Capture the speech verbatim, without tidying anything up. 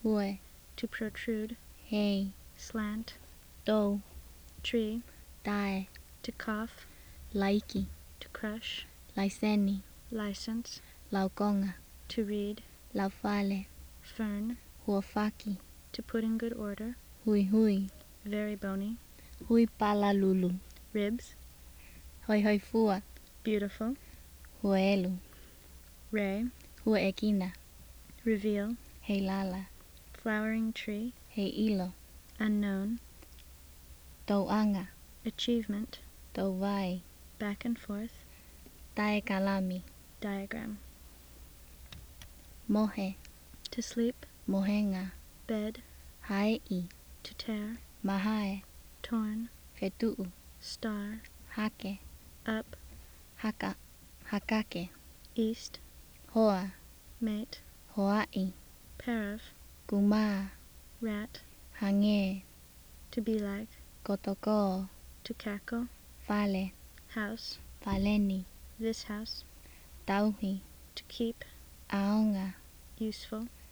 Hue. To protrude. Hey. Slant. Do. Tree. Dae. To cough. Laiki. To crush. Laiseni. License. Laukonga. To read. Laufale. Fern. Huafaki. To put in good order. Hui hui. Very bony. Hui pala lulu. Ribs. Hoi hoi fua. Beautiful. Huelu. Ray. Hua ekina. Reveal. Hey lala. Flowering tree. Hey ilo. Unknown. Doanga. Achievement. Dovai. Back and forth. Tae kalami. Diagram. Mohe. To sleep. Mohenga. Bed. Haei. To tear. Mahae. Torn. Fetu'u. Star. Hake. Up. Haka. Hakake. East. Hoa. Mate. Hoai. Pair of. Kuma. Rat. Hange. To be like. Kotoko. To cackle. Fale. House. Faleni. This house. Tauhi. To keep. Aonga. Useful.